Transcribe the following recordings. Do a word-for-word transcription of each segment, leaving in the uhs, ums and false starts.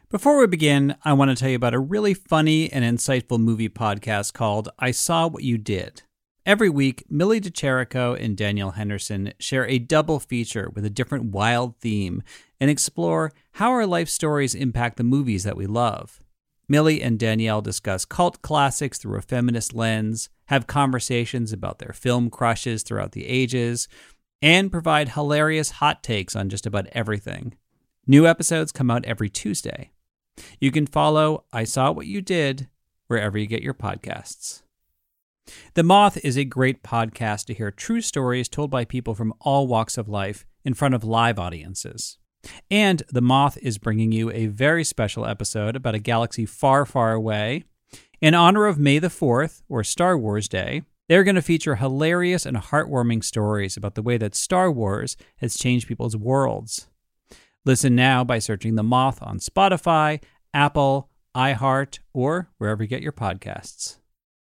Before we begin, I want to tell you about a really funny and insightful movie podcast called I Saw What You Did. Every week, Millie DeCherico and Danielle Henderson share a double feature with a different wild theme and explore how our life stories impact the movies that we love. Millie and Danielle discuss cult classics through a feminist lens, have conversations about their film crushes throughout the ages, and provide hilarious hot takes on just about everything. New episodes come out every Tuesday. You can follow I Saw What You Did wherever you get your podcasts. The Moth is a great podcast to hear true stories told by people from all walks of life in front of live audiences. And The Moth is bringing you a very special episode about a galaxy far, far away. In honor of May the fourth, or Star Wars Day, they're going to feature hilarious and heartwarming stories about the way that Star Wars has changed people's worlds. Listen now by searching The Moth on Spotify, Apple, iHeart, or wherever you get your podcasts.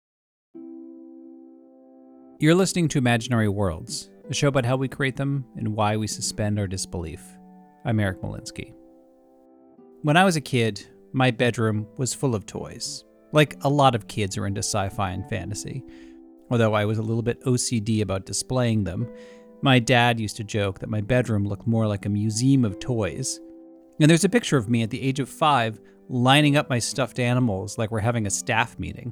You're listening to Imaginary Worlds, a show about how we create them and why we suspend our disbelief. I'm Eric Molinsky. When I was a kid, my bedroom was full of toys. Like a lot of kids are into sci-fi and fantasy. Although I was a little bit O C D about displaying them, my dad used to joke that my bedroom looked more like a museum of toys. And there's a picture of me at the age of five lining up my stuffed animals like we're having a staff meeting.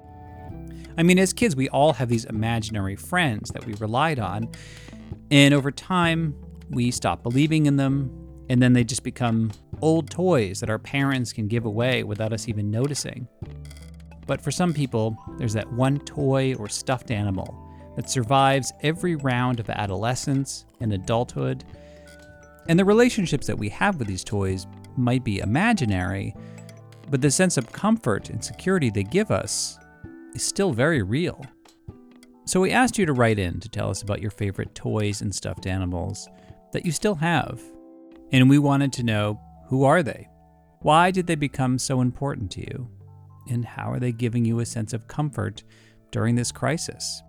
I mean, as kids, we all have these imaginary friends that we relied on. And over time, we stop believing in them. And then they just become old toys that our parents can give away without us even noticing. But for some people, there's that one toy or stuffed animal that survives every round of adolescence and adulthood. And the relationships that we have with these toys might be imaginary, but the sense of comfort and security they give us is still very real. So we asked you to write in to tell us about your favorite toys and stuffed animals that you still have. And we wanted to know, who are they? Why did they become so important to you? And how are they giving you a sense of comfort during this crisis?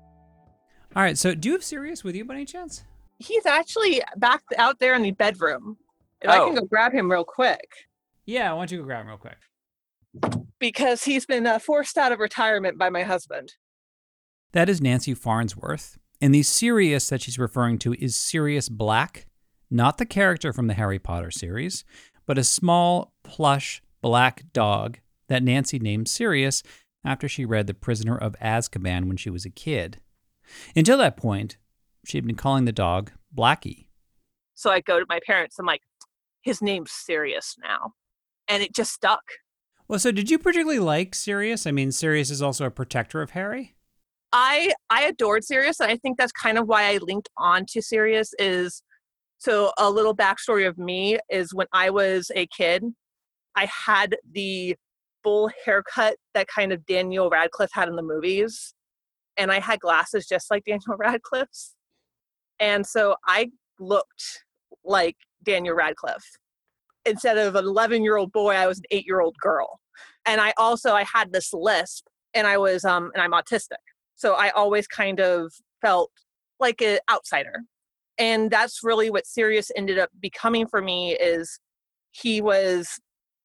All right, so do you have Sirius with you by any chance? He's actually back out there in the bedroom. If Oh. I can go grab him real quick. Yeah, why don't you go grab him real quick? Because he's been uh, forced out of retirement by my husband. That is Nancy Farnsworth. And the Sirius that she's referring to is Sirius Black, not the character from the Harry Potter series, but a small, plush, black dog that Nancy named Sirius after she read The Prisoner of Azkaban when she was a kid. Until that point, she had been calling the dog Blackie. So I go to my parents, I'm like, his name's Sirius now. And it just stuck. Well, so did you particularly like Sirius? I mean, Sirius is also a protector of Harry. I I adored Sirius, and I think that's kind of why I linked on to Sirius is, so a little backstory of me is when I was a kid, I had the full haircut that kind of Daniel Radcliffe had in the movies. And I had glasses just like Daniel Radcliffe's. And so I looked like Daniel Radcliffe. Instead of an eleven-year-old boy, I was an eight-year-old girl. And I also, I had this lisp, and I was, um, and I'm autistic. So I always kind of felt like an outsider. And that's really what Sirius ended up becoming for me, is he was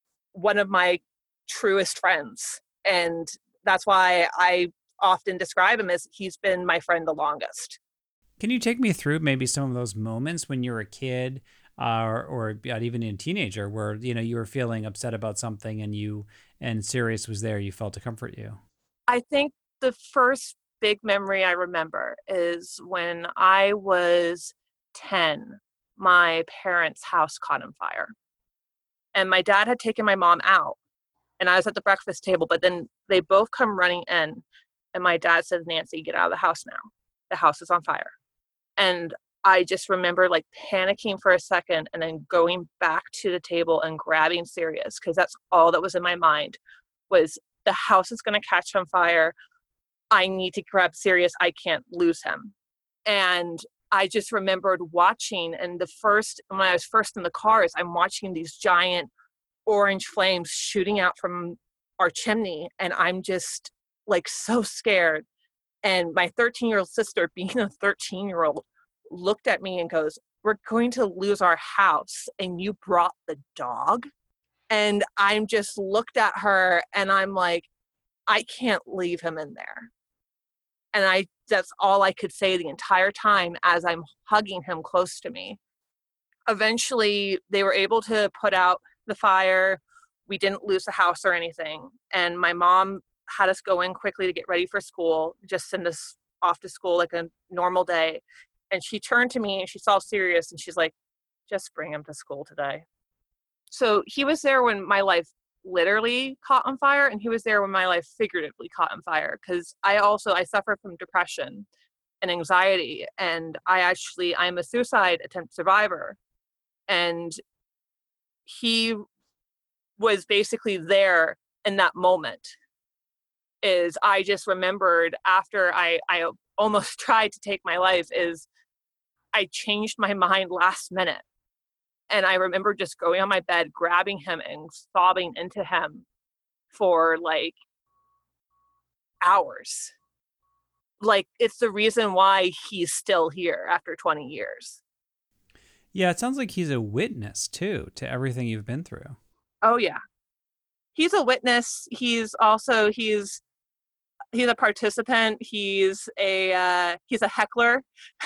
one of my truest friends. And that's why I often describe him as he's been my friend the longest. Can you take me through maybe some of those moments when you were a kid uh, or, or even a teenager where, you know, you were feeling upset about something and you and Sirius was there, you felt to comfort you? I think the first big memory I remember is when I was ten, my parents' house caught on fire. And my dad had taken my mom out and I was at the breakfast table, but then they both come running in and my dad says, Nancy, get out of the house now. The house is on fire. And I just remember like panicking for a second and then going back to the table and grabbing Sirius, because that's all that was in my mind was the house is going to catch on fire. I need to grab Sirius. I can't lose him. And I just remembered watching, and the first, when I was first in the cars, I'm watching these giant orange flames shooting out from our chimney. And I'm just like so scared. And my thirteen-year-old sister, being a thirteen-year-old, looked at me and goes, we're going to lose our house and you brought the dog? And I'm just looked at her and I'm like, I can't leave him in there. And I, that's all I could say the entire time as I'm hugging him close to me. Eventually, they were able to put out the fire. We didn't lose the house or anything. And my mom had us go in quickly to get ready for school, just send us off to school like a normal day. And she turned to me and she saw Sirius and she's like, just bring him to school today. So he was there when my life literally caught on fire, and he was there when my life figuratively caught on fire, because I also, I suffer from depression and anxiety, and I actually, I'm a suicide attempt survivor. And he was basically there in that moment. Is I just remembered after I, I almost tried to take my life, is I changed my mind last minute. And I remember just going on my bed, grabbing him and sobbing into him for like hours. Like, it's the reason why he's still here after twenty years. Yeah, it sounds like he's a witness, too, to everything you've been through. Oh, yeah. He's a witness. He's also, he's, he's a participant. He's a, uh, he's a heckler.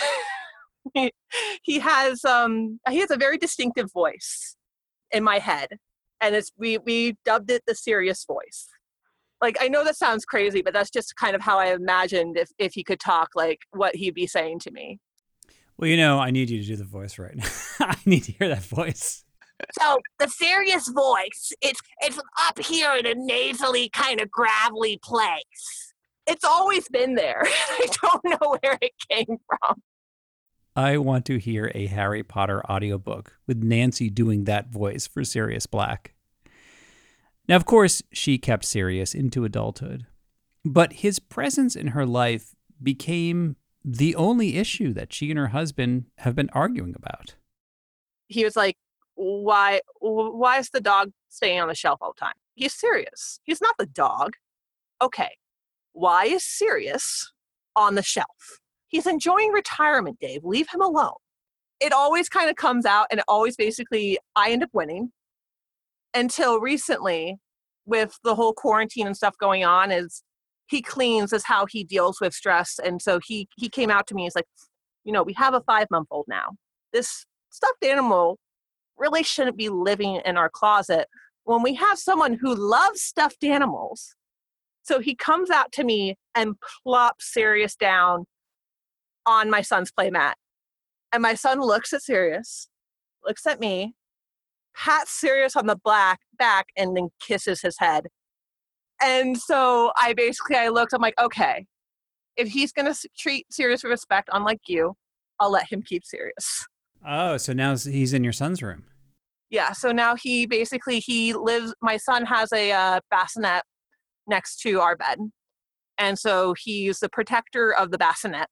he, he has, um, he has a very distinctive voice in my head. And it's, we, we dubbed it the Sirius voice. Like, I know that sounds crazy, but that's just kind of how I imagined if, if he could talk, like what he'd be saying to me. Well, you know, I need you to do the voice right now. I need to hear that voice. So the Sirius voice, it's it's up here in a nasally kind of gravelly place. It's always been there. I don't know where it came from. I want to hear a Harry Potter audiobook with Nancy doing that voice for Sirius Black. Now, of course, she kept Sirius into adulthood, but his presence in her life became the only issue that she and her husband have been arguing about. He was like, why, why is the dog staying on the shelf all the time? He's Sirius. He's not the dog. Okay. Why is Sirius on the shelf? He's enjoying retirement, Dave. Leave him alone. It always kind of comes out, and it always basically, I end up winning. Until recently, with the whole quarantine and stuff going on, is he cleans is how he deals with stress. And so he he came out to me. He's like, you know, we have a five-month-old now. This stuffed animal really shouldn't be living in our closet when we have someone who loves stuffed animals. So he comes out to me and plops Sirius down on my son's playmat. And my son looks at Sirius, looks at me, pats Sirius on the black back, and then kisses his head. And so I basically, I looked, I'm like, okay, if he's going to treat Sirius with respect, unlike you, I'll let him keep Sirius. Oh, so now he's in your son's room. Yeah, so now he basically, he lives, my son has a uh, bassinet next to our bed. And so he's the protector of the bassinet.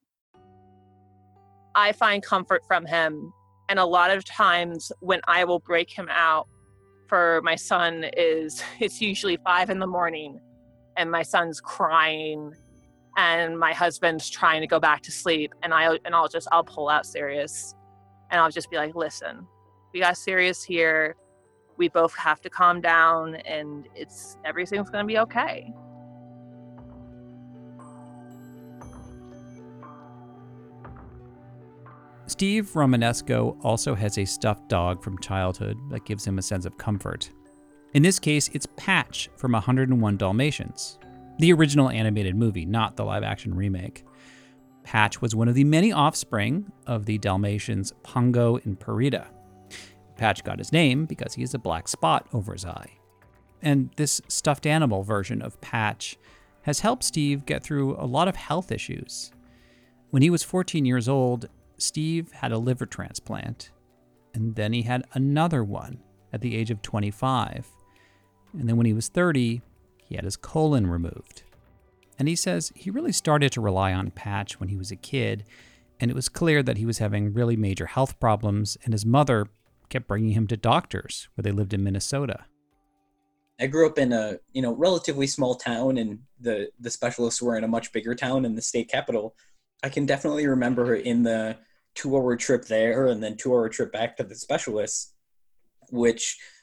I find comfort from him. And a lot of times when I will break him out for my son is, it's usually five in the morning and my son's crying and my husband's trying to go back to sleep. And I, and I'll just, I'll pull out Sirius and I'll just be like, listen, we got Sirius here. We both have to calm down and it's, everything's going to be okay. Steve Romanesco also has a stuffed dog from childhood that gives him a sense of comfort. In this case, it's Patch from one oh one Dalmatians, the original animated movie, not the live-action remake. Patch was one of the many offspring of the Dalmatians Pongo and Perdita. Patch got his name because he has a black spot over his eye. And this stuffed animal version of Patch has helped Steve get through a lot of health issues. When he was fourteen years old, Steve had a liver transplant, and then he had another one at the age of twenty-five. And then when he was thirty, he had his colon removed. And he says he really started to rely on Patch when he was a kid, and it was clear that he was having really major health problems, and his mother kept bringing him to doctors where they lived in Minnesota. I grew up in a, you know, relatively small town, and the, the specialists were in a much bigger town in the state capital. I can definitely remember in the two-hour trip there and then two-hour trip back to the specialists, which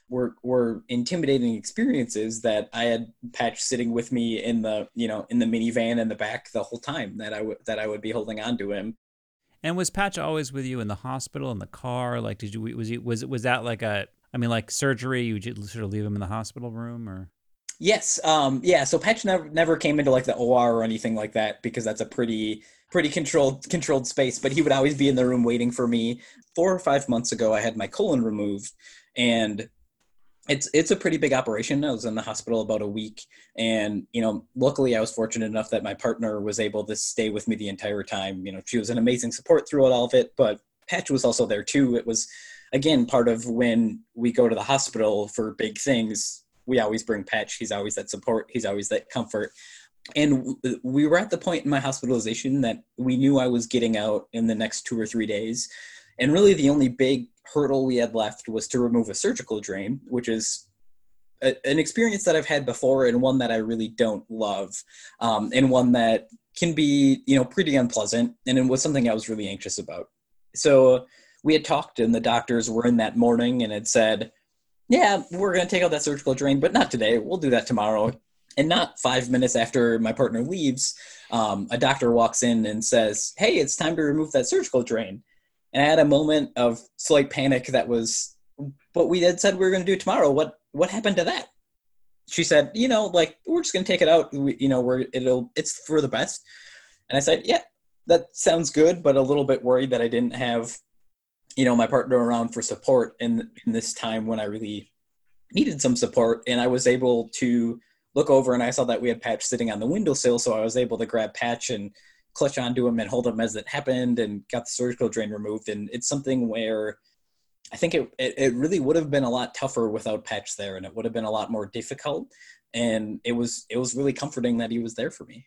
were were intimidating experiences that I had Patch sitting with me in the, you know, in the minivan in the back the whole time that I would that I would be holding on to him. And was Patch always with you in the hospital, in the car? Like, did you was he was was that like a I mean, like surgery? You would sort of leave him in the hospital room, or? Yes, um, yeah. So Patch never never came into like the O R or anything like that, because that's a pretty pretty controlled controlled space. But he would always be in the room waiting for me. Four or five months ago, I had my colon removed, and it's it's a pretty big operation. I was in the hospital about a week, and you know, luckily I was fortunate enough that my partner was able to stay with me the entire time. You know, she was an amazing support throughout all of it, but Patch was also there too. It was, again, part of when we go to the hospital for big things, we always bring Patch. He's always that support. He's always that comfort. And we were at the point in my hospitalization that we knew I was getting out in the next two or three days. And really the only big hurdle we had left was to remove a surgical drain, which is a, an experience that I've had before, and one that I really don't love, um, and one that can be, you know, pretty unpleasant. And it was something I was really anxious about. So we had talked, and the doctors were in that morning and had said, yeah, we're going to take out that surgical drain, but not today. We'll do that tomorrow. And not five minutes after my partner leaves, um, a doctor walks in and says, hey, it's time to remove that surgical drain. And I had a moment of slight panic that was, but we had said we were going to do it tomorrow. What what happened to that? She said, you know, like, we're just going to take it out. We, you know, we're, it'll, it's for the best. And I said, yeah, that sounds good, but a little bit worried that I didn't have, you know, my partner around for support in, in this time when I really needed some support. And I was able to look over, and I saw that we had Patch sitting on the windowsill. So I was able to grab Patch and clutch onto him and hold him as it happened, and got the surgical drain removed. And it's something where I think it, it, it really would have been a lot tougher without Patch there, and it would have been a lot more difficult. And it was, it was really comforting that he was there for me.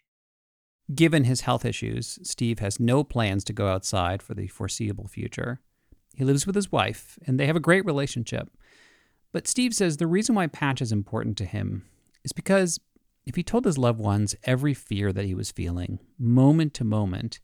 Given his health issues, Steve has no plans to go outside for the foreseeable future. He lives with his wife, and they have a great relationship. But Steve says the reason why Patch is important to him is because if he told his loved ones every fear that he was feeling, moment to moment,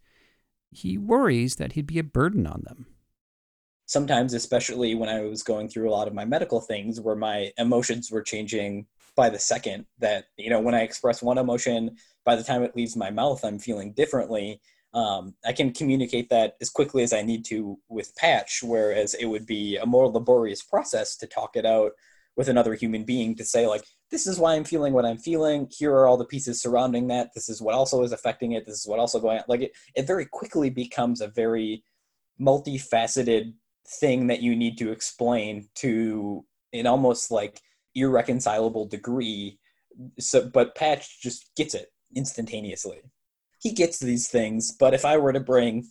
he worries that he'd be a burden on them. Sometimes, especially when I was going through a lot of my medical things where my emotions were changing by the second, that, you know, when I express one emotion, by the time it leaves my mouth, I'm feeling differently. Um, I can communicate that as quickly as I need to with Patch, whereas it would be a more laborious process to talk it out with another human being, to say, like, this is why I'm feeling what I'm feeling. Here are all the pieces surrounding that. This is what also is affecting it. This is what also going on. Like, it, it very quickly becomes a very multifaceted thing that you need to explain to an almost like irreconcilable degree. So, but Patch just gets it instantaneously. He gets these things, but if I were to bring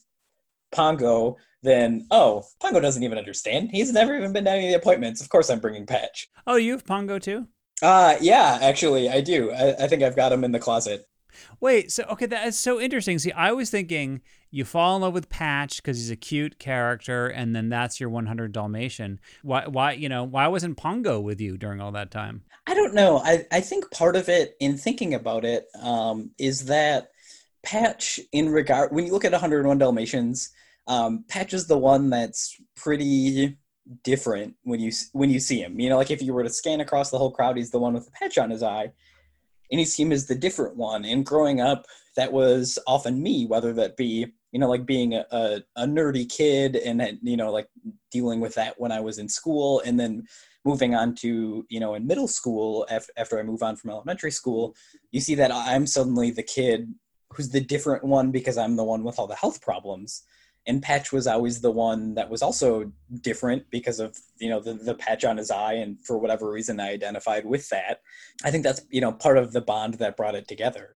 Pongo, then, oh, Pongo doesn't even understand. He's never even been to any of the appointments. Of course I'm bringing Patch. Oh, you have Pongo too? Uh, yeah, actually, I do. I, I think I've got him in the closet. Wait, so, okay, that is so interesting. See, I was thinking you fall in love with Patch because he's a cute character, and then that's your one hundred Dalmatian. Why, why, you know, why wasn't Pongo with you during all that time? I don't know. I, I think part of it, in thinking about it, um, is that Patch, in regard, when you look at one hundred one Dalmatians, um, Patch is the one that's pretty different when you when you see him. You know, like if you were to scan across the whole crowd, he's the one with the patch on his eye, and you see him as the different one. And growing up, that was often me, whether that be, you know, like being a, a, a nerdy kid and, you know, like dealing with that when I was in school, and then moving on to, you know, in middle school, after, after I move on from elementary school, you see that I'm suddenly the kid who's the different one because I'm the one with all the health problems. And Patch was always the one that was also different because of, you know, the, the patch on his eye. And for whatever reason, I identified with that. I think that's, you know, part of the bond that brought it together.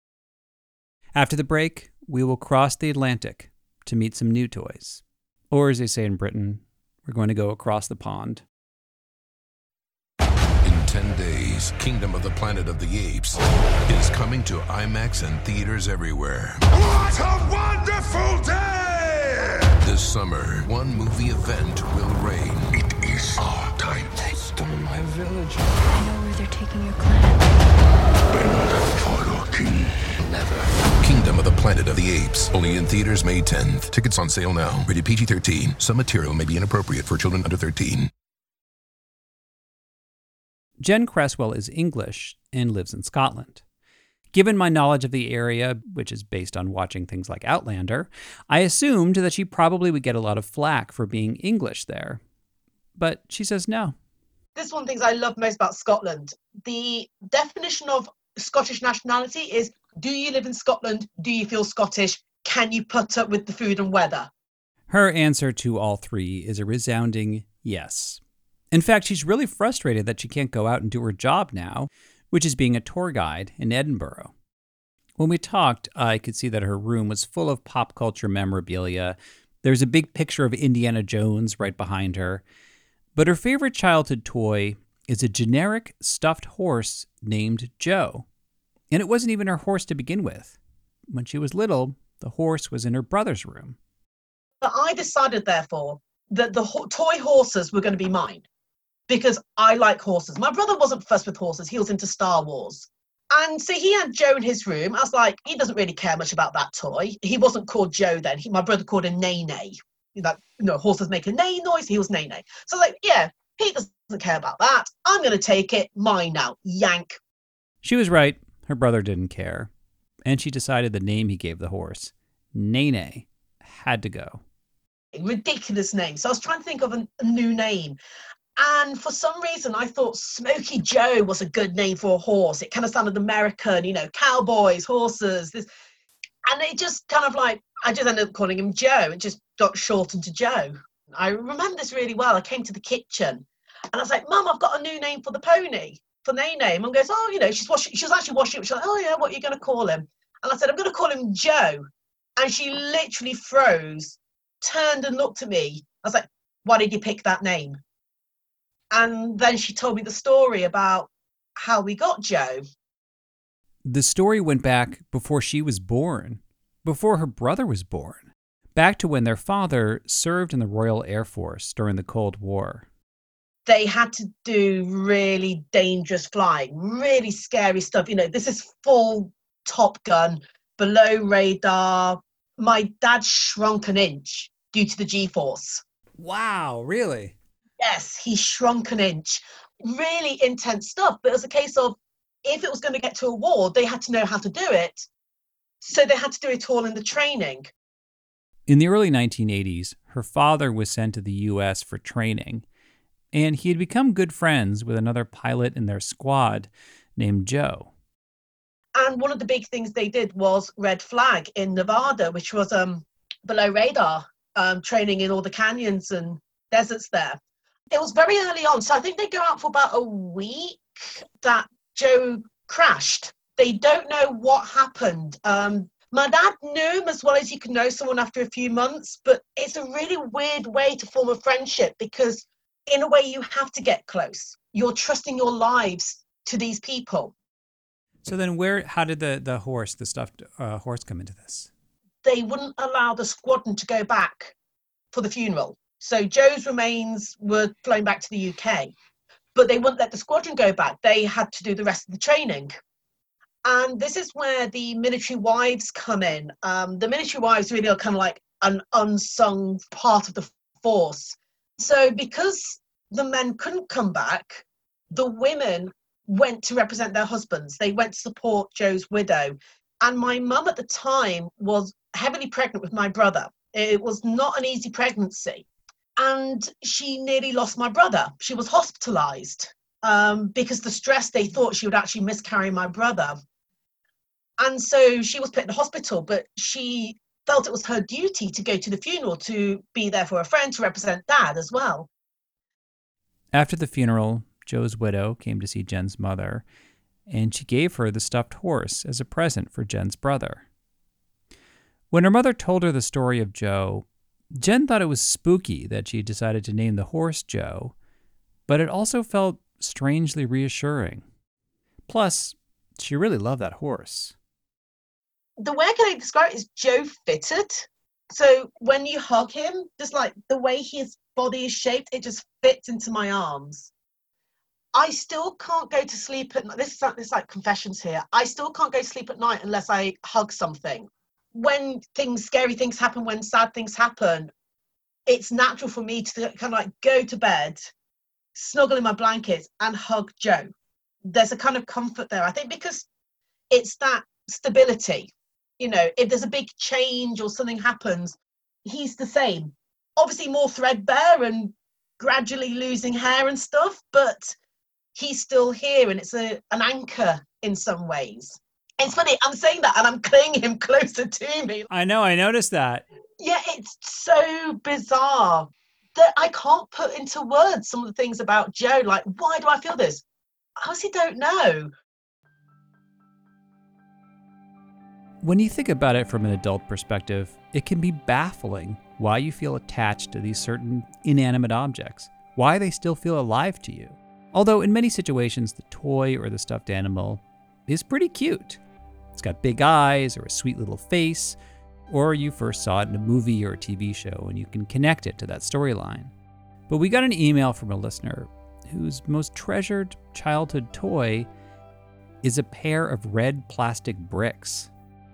After the break, we will cross the Atlantic to meet some new toys. Or as they say in Britain, we're going to go across the pond. In ten days, Kingdom of the Planet of the Apes is coming to IMAX and theaters everywhere. What a wonderful day! This summer, one movie event will reign. It is our time. They stole my village. I know where they're taking your clan. Bend for your king. Never. Kingdom of the Planet of the Apes. Only in theaters May tenth. Tickets on sale now. Rated P G thirteen. Some material may be inappropriate for children under thirteen. Jen Cresswell is English and lives in Scotland. Given my knowledge of the area, which is based on watching things like Outlander, I assumed that she probably would get a lot of flack for being English there. But she says no. This is one of the things I love most about Scotland. The definition of Scottish nationality is, do you live in Scotland? Do you feel Scottish? Can you put up with the food and weather? Her answer to all three is a resounding yes. In fact, she's really frustrated that she can't go out and do her job now, which is being a tour guide in Edinburgh. When we talked, I could see that her room was full of pop culture memorabilia. There's a big picture of Indiana Jones right behind her. But her favorite childhood toy is a generic stuffed horse named Joe. And it wasn't even her horse to begin with. When she was little, the horse was in her brother's room. But I decided, therefore, that the ho- toy horses were going to be mine because I like horses. My brother wasn't fussed with horses. He was into Star Wars. And so he had Joe in his room. I was like, he doesn't really care much about that toy. He wasn't called Joe then. He, my brother called him Nay-Nay. Like, you know, horses make a neigh noise. He was Nay-Nay. So I was like, yeah, he doesn't care about that. I'm going to take it. Mine now. Yank. She was right. Her brother didn't care. And she decided the name he gave the horse, Nay-Nay, had to go. Ridiculous name. So I was trying to think of a, a new name. And for some reason, I thought Smokey Joe was a good name for a horse. It kind of sounded American, you know, cowboys, horses. This, and it just kind of like, I just ended up calling him Joe. It just got shortened to Joe. I remember this really well. I came to the kitchen and I was like, Mum, I've got a new name for the pony, for Nay-Nay. Mum goes, oh, you know, she's washing, she was actually washing it. She's like, oh yeah, what are you going to call him? And I said, I'm going to call him Joe. And she literally froze, turned and looked at me. I was like, why did you pick that name? And then she told me the story about how we got Joe. The story went back before she was born, before her brother was born, back to when their father served in the Royal Air Force during the Cold War. They had to do really dangerous flying, really scary stuff. You know, this is full Top Gun, below radar. My dad shrunk an inch due to the G-force. Wow, really? Yes, he shrunk an inch. Really intense stuff. But it was a case of, if it was going to get to a war, they had to know how to do it. So they had to do it all in the training. In the early nineteen eighties, her father was sent to the U S for training, and he had become good friends with another pilot in their squad named Joe. And one of the big things they did was Red Flag in Nevada, which was um, below radar, um, training in all the canyons and deserts there. It was very early on, so I think they go out for about a week that Joe crashed. They don't know what happened. Um, my dad knew him as well as you can know someone after a few months, but it's a really weird way to form a friendship because in a way you have to get close. You're trusting your lives to these people. So then where, how did the, the horse, the stuffed uh, horse come into this? They wouldn't allow the squadron to go back for the funeral. So Joe's remains were flown back to the U K, but they wouldn't let the squadron go back. They had to do the rest of the training. And this is where the military wives come in. Um, the military wives really are kind of like an unsung part of the force. So because the men couldn't come back, the women went to represent their husbands. They went to support Joe's widow. And my mum at the time was heavily pregnant with my brother. It was not an easy pregnancy. And she nearly lost my brother. She was hospitalized um, because the stress, they thought she would actually miscarry my brother. And so she was put in the hospital, but she felt it was her duty to go to the funeral, to be there for a friend, to represent Dad as well. After the funeral, Joe's widow came to see Jen's mother, and she gave her the stuffed horse as a present for Jen's brother. When her mother told her the story of Joe, Jen thought it was spooky that she decided to name the horse Joe, but it also felt strangely reassuring. Plus, she really loved that horse. The way can I describe it is Joe fitted. So when you hug him, just like the way his body is shaped, it just fits into my arms. I still can't go to sleep at night. This is like, this is like confessions here. I still can't go to sleep at night unless I hug something. When things, scary things happen, when sad things happen, it's natural for me to kind of like go to bed, snuggle in my blankets and hug Joe. there's a kind of comfort there, I think, because it's that stability. You know, if there's a big change or something happens, he's the same. Obviously more threadbare and gradually losing hair and stuff, but he's still here, and it's a an anchor in some ways. It's funny, I'm saying that and I'm clinging him closer to me. I know, I noticed that. Yeah, it's so bizarre that I can't put into words some of the things about Joe. Like, why do I feel this? I honestly don't know. When you think about it from an adult perspective, it can be baffling why you feel attached to these certain inanimate objects, why they still feel alive to you. Although in many situations, the toy or the stuffed animal is pretty cute. It's got big eyes or a sweet little face, or you first saw it in a movie or a T V show and you can connect it to that storyline. But we got an email from a listener whose most treasured childhood toy is a pair of red plastic bricks.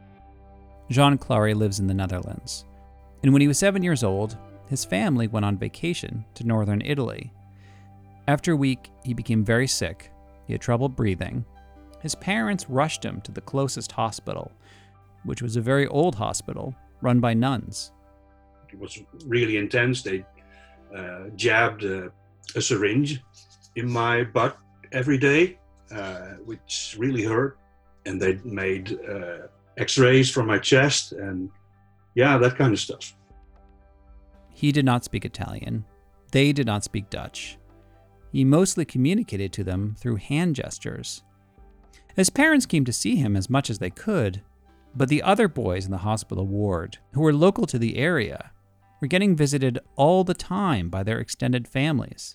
Jean Clary lives in the Netherlands, and when he was seven years old, his family went on vacation to northern Italy. After a week, he became very sick. He had trouble breathing. His parents rushed him to the closest hospital, which was a very old hospital run by nuns. It was really intense. They uh, jabbed uh, a syringe in my butt every day, uh, which really hurt. And they made uh, x-rays from my chest and yeah, that kind of stuff. He did not speak Italian. They did not speak Dutch. He mostly communicated to them through hand gestures. His parents came to see him as much as they could, but the other boys in the hospital ward, who were local to the area, were getting visited all the time by their extended families.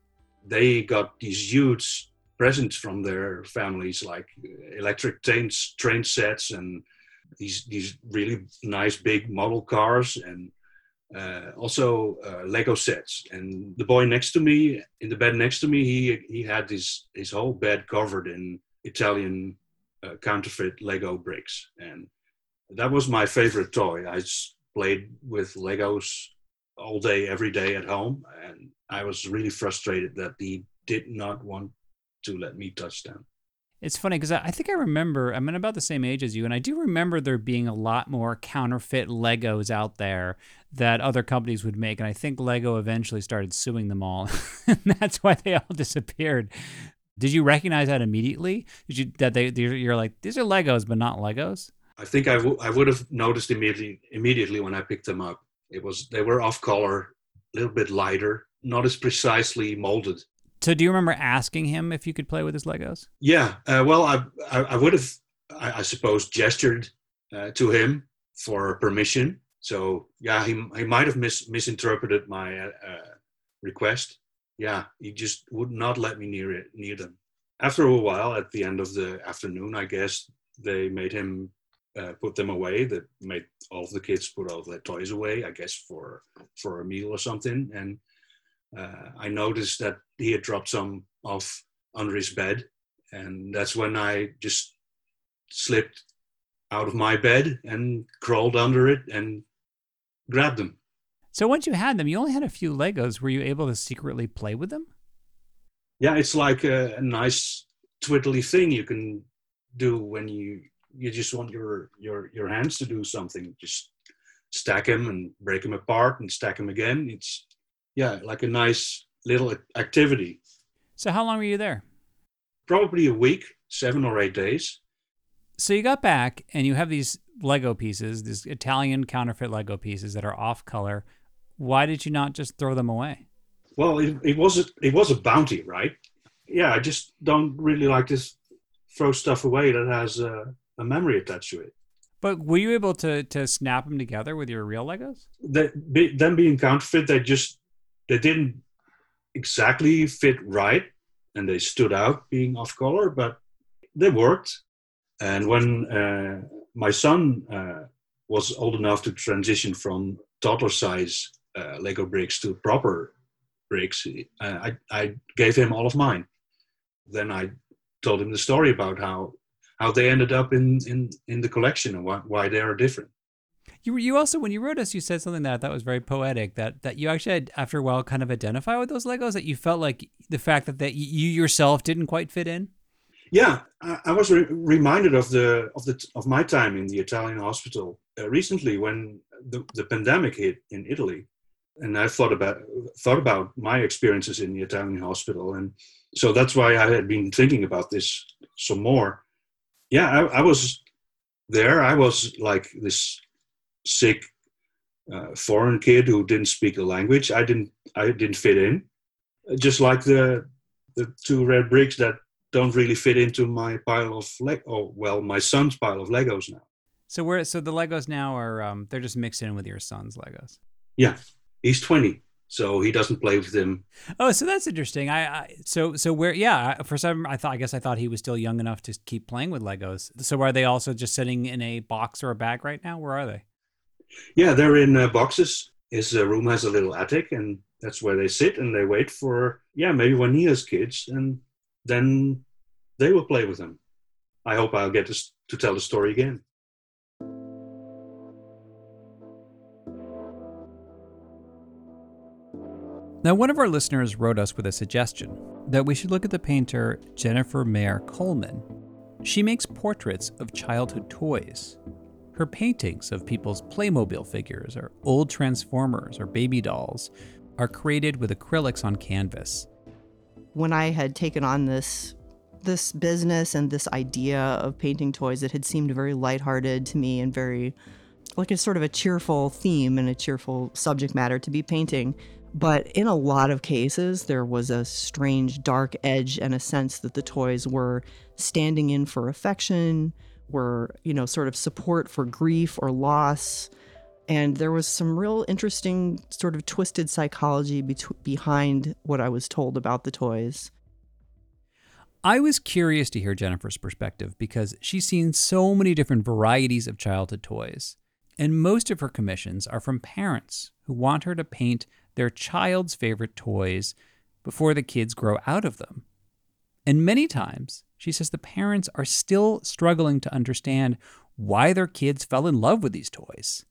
They got these huge presents from their families, like electric train, train sets and these these really nice big model cars, and uh, also uh, Lego sets. And the boy next to me, in the bed next to me, he he had his his whole bed covered in Italian uh, counterfeit Lego bricks, and that was my favorite toy. I just played with Legos all day, every day at home, and I was really frustrated that he did not want to let me touch them. It's funny because I think I remember, I'm about the same age as you, and I do remember there being a lot more counterfeit Legos out there that other companies would make, and I think Lego eventually started suing them all, and that's why they all disappeared. Did you recognize that immediately? Did you that they you're like, these are Legos but not Legos? I think I, w- I would have noticed immediately immediately when I picked them up. It was they were off color, a little bit lighter, not as precisely molded. So do you remember asking him if you could play with his Legos? Yeah, uh, well, I, I I would have, I, I suppose, gestured uh, to him for permission. So yeah, he he might have mis- misinterpreted my uh, request. Yeah, he just would not let me near it near them. After a while, at the end of the afternoon, I guess they made him uh, put them away. They made all of the kids put all their toys away, I guess for for a meal or something. And uh, I noticed that he had dropped some off under his bed, and that's when I just slipped out of my bed and crawled under it and grabbed them. So once you had them, you only had a few Legos. Were you able to secretly play with them? Yeah, it's like a, a nice twiddly thing you can do when you you just want your your your hands to do something. Just stack them and break them apart and stack them again. It's yeah, like a nice little activity. So how long were you there? Probably a week, seven or eight days. So you got back and you have these Lego pieces, these Italian counterfeit Lego pieces that are off color. Why did you not just throw them away? Well, it, it was a, it was a bounty, right? Yeah, I just don't really like to throw stuff away that has a, a memory attached to it. But were you able to to snap them together with your real Legos? They, be, them being counterfeit, they just they didn't exactly fit right, and they stood out being off color, but they worked. And when uh, my son uh, was old enough to transition from toddler size uh, Lego bricks to proper bricks, uh, I, I gave him all of mine. Then I told him the story about how how they ended up in, in, in the collection and why, why they are different. You you also, when you wrote us, you said something that I thought was very poetic, that, that you actually had, after a while, kind of identify with those Legos, that you felt like the fact that, that you yourself didn't quite fit in? Yeah, I, I was re- reminded of the of the of my time in the Italian hospital uh, recently when the, the pandemic hit in Italy, and I thought about thought about my experiences in the Italian hospital, and so that's why I had been thinking about this some more. Yeah, I, I was there. I was like this sick uh, foreign kid who didn't speak the language. I didn't I didn't fit in, just like the the two red bricks that don't really fit into my pile of Leg. Oh well, my son's pile of Legos now. So we're so the Legos now are um, they're just mixed in with your son's Legos. Yeah, he's twenty, so he doesn't play with them. Oh, so that's interesting. I, I so so where yeah for some I thought I guess I thought he was still young enough to keep playing with Legos. So are they also just sitting in a box or a bag right now? Where are they? Yeah, they're in uh, boxes. His uh, room has a little attic, and that's where they sit and they wait for yeah maybe when he has kids, and then they will play with them. I hope I'll get to, to tell the story again. Now, one of our listeners wrote us with a suggestion that we should look at the painter Jennifer Mayer Coleman. She makes portraits of childhood toys. Her paintings of people's Playmobil figures or old Transformers or baby dolls are created with acrylics on canvas. When I had taken on this this business and this idea of painting toys, it had seemed very lighthearted to me and very like a sort of a cheerful theme and a cheerful subject matter to be painting. But in a lot of cases, there was a strange dark edge and a sense that the toys were standing in for affection, were, you know, sort of support for grief or loss. And there was some real interesting sort of twisted psychology be- behind what I was told about the toys. I was curious to hear Jennifer's perspective because she's seen so many different varieties of childhood toys. And most of her commissions are from parents who want her to paint their child's favorite toys before the kids grow out of them. And many times, she says the parents are still struggling to understand why their kids fell in love with these toys.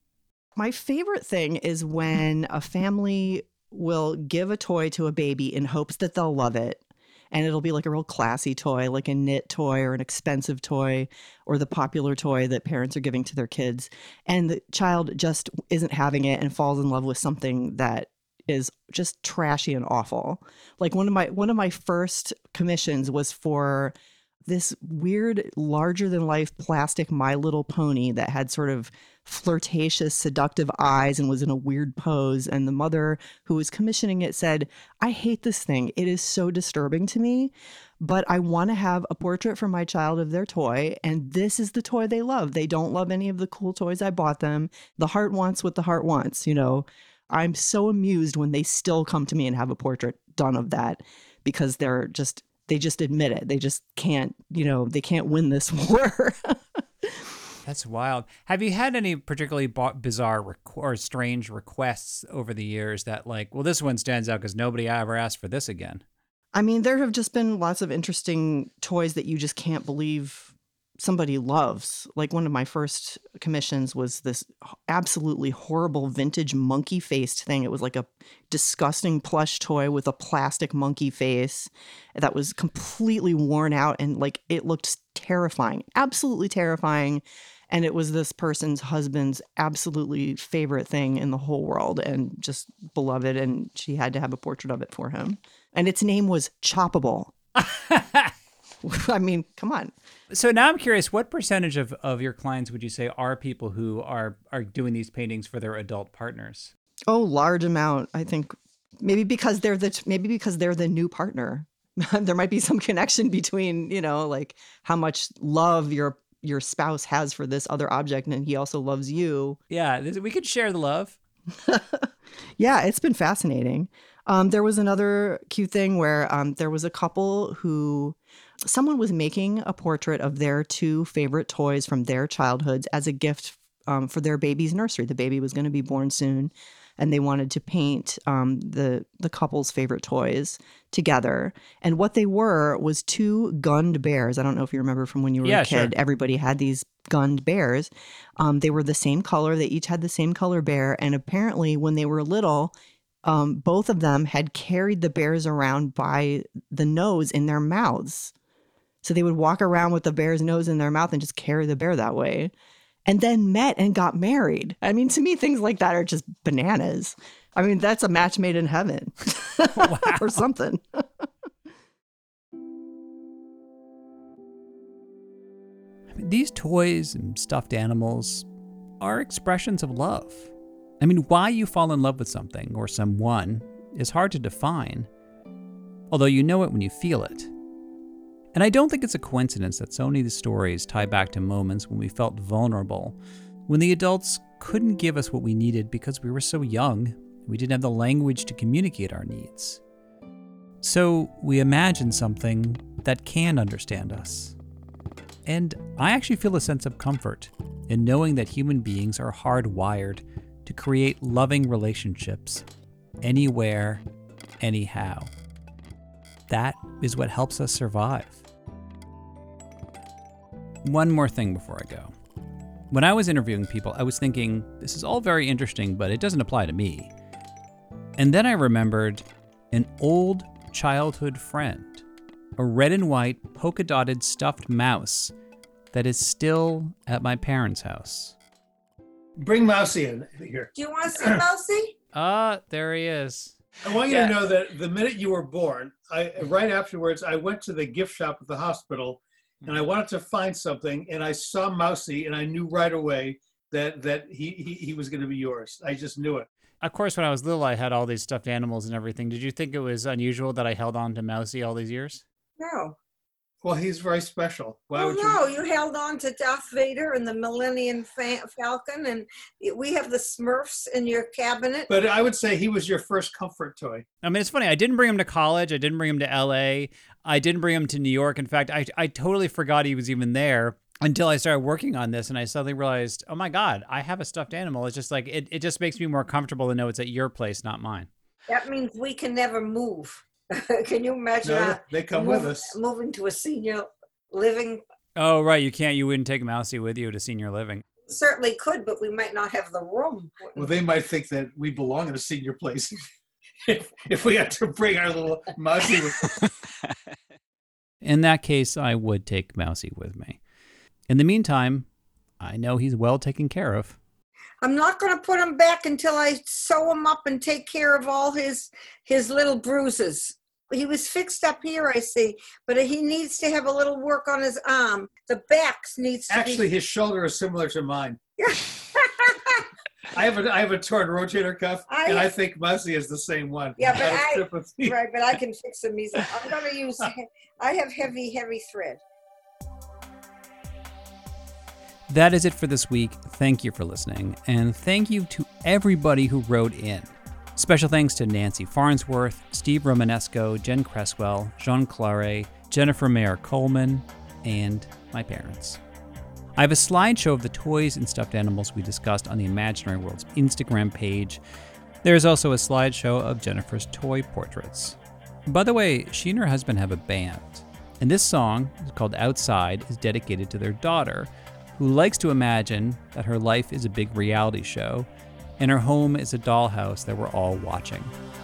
My favorite thing is when a family will give a toy to a baby in hopes that they'll love it. And it'll be like a real classy toy, like a knit toy or an expensive toy or the popular toy that parents are giving to their kids. And the child just isn't having it and falls in love with something that is just trashy and awful. Like one of my one of my first commissions was for this weird, larger than life plastic My Little Pony that had sort of flirtatious, seductive eyes and was in a weird pose. And the mother who was commissioning it said, I hate this thing. It is so disturbing to me, but I want to have a portrait for my child of their toy. And this is the toy they love. They don't love any of the cool toys I bought them. The heart wants what the heart wants. You know, I'm so amused when they still come to me and have a portrait done of that because they're just, they just admit it. They just can't, you know, they can't win this war. That's wild. Have you had any particularly bizarre requ- or strange requests over the years that like, well, this one stands out because nobody ever asked for this again? I mean, there have just been lots of interesting toys that you just can't believe somebody loves. Like one of my first commissions was this absolutely horrible vintage monkey faced thing. It was like a disgusting plush toy with a plastic monkey face that was completely worn out and like it looked terrifying, absolutely terrifying. And it was this person's husband's absolutely favorite thing in the whole world and just beloved. And she had to have a portrait of it for him. And its name was Choppable. I mean, come on. So now I'm curious, what percentage of, of your clients would you say are people who are, are doing these paintings for their adult partners? Oh, large amount. I think maybe because they're the maybe because they're the new partner. There might be some connection between, you know, like how much love your your spouse has for this other object and he also loves you. Yeah, we could share the love. Yeah, it's been fascinating. Um, there was another cute thing where um, there was a couple who, someone was making a portrait of their two favorite toys from their childhoods as a gift um, for their baby's nursery. The baby was going to be born soon, and they wanted to paint um, the the couple's favorite toys together. And what they were was two gunned bears. I don't know if you remember from when you were yeah, a kid. Sure. Everybody had these gunned bears. Um, they were the same color. They each had the same color bear. And apparently when they were little, um, both of them had carried the bears around by the nose in their mouths. So they would walk around with the bear's nose in their mouth and just carry the bear that way. And then met and got married. I mean, to me, things like that are just bananas. I mean, that's a match made in heaven or something. These toys and stuffed animals are expressions of love. I mean, why you fall in love with something or someone is hard to define, although you know it when you feel it. And I don't think it's a coincidence that so many of the stories tie back to moments when we felt vulnerable, when the adults couldn't give us what we needed because we were so young, we didn't have the language to communicate our needs. So we imagine something that can understand us. And I actually feel a sense of comfort in knowing that human beings are hardwired to create loving relationships anywhere, anyhow. That is what helps us survive. One more thing before I go. When I was interviewing people, I was thinking, this is all very interesting, but it doesn't apply to me. And then I remembered an old childhood friend, a red and white polka-dotted stuffed mouse that is still at my parents' house. Bring Mousy in here. Do you want to see Mousy? Ah, uh, there he is. I want you yeah. to know that the minute you were born, I right afterwards, I went to the gift shop at the hospital, and I wanted to find something, and I saw Mousy, and I knew right away that that he he, he was going to be yours. I just knew it. Of course, when I was little, I had all these stuffed animals and everything. Did you think it was unusual that I held on to Mousy all these years? No. Well, he's very special. Why well, would you? no, you held on to Darth Vader and the Millennium Fa- Falcon, and we have the Smurfs in your cabinet. But I would say he was your first comfort toy. I mean, it's funny. I didn't bring him to college. I didn't bring him to L A. I didn't bring him to New York. In fact, I I totally forgot he was even there until I started working on this, and I suddenly realized, oh my God, I have a stuffed animal. It's just like, it, it just makes me more comfortable to know it's at your place, not mine. That means we can never move. Can you imagine? No, uh, they come move, with us. Moving to a senior living. Oh, right. You can't, you wouldn't take Mousy with you to senior living. Certainly could, but we might not have the room. Well, they might think that we belong in a senior place if, if we had to bring our little Mousy with us. In that case, I would take Mousy with me. In the meantime, I know he's well taken care of. I'm not going to put him back until I sew him up and take care of all his his little bruises. He was fixed up here, I see, but he needs to have a little work on his arm. The back needs to Actually, be... his shoulder is similar to mine. I have a I have a torn rotator cuff, I, and I think Mousy is the same one. Yeah, but I right, but I can fix him easily. I'm going to use. I have heavy, heavy thread. That is it for this week. Thank you for listening, and thank you to everybody who wrote in. Special thanks to Nancy Farnsworth, Steve Romanesco, Jen Cresswell, Jean Clare, Jennifer Mayer Coleman, and my parents. I have a slideshow of the toys and stuffed animals we discussed on the Imaginary Worlds Instagram page. There's also a slideshow of Jennifer's toy portraits. By the way, she and her husband have a band, and this song, called Outside, is dedicated to their daughter, who likes to imagine that her life is a big reality show and her home is a dollhouse that we're all watching.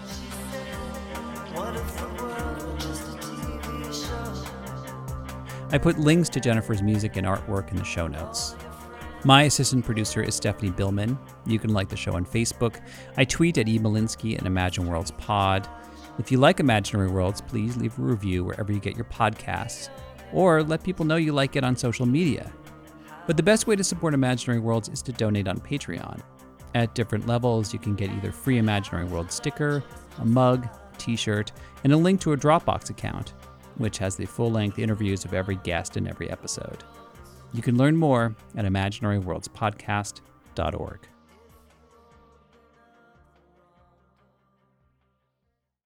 I put links to Jennifer's music and artwork in the show notes. My assistant producer is Stephanie Billman. You can like the show on Facebook. I tweet at E. Malinsky and Imagine Worlds Pod. If you like Imaginary Worlds, please leave a review wherever you get your podcasts, or let people know you like it on social media. But the best way to support Imaginary Worlds is to donate on Patreon. At different levels, you can get either free Imaginary World sticker, a mug, a t-shirt, and a link to a Dropbox account, which has the full-length interviews of every guest in every episode. You can learn more at imaginary worlds podcast dot org.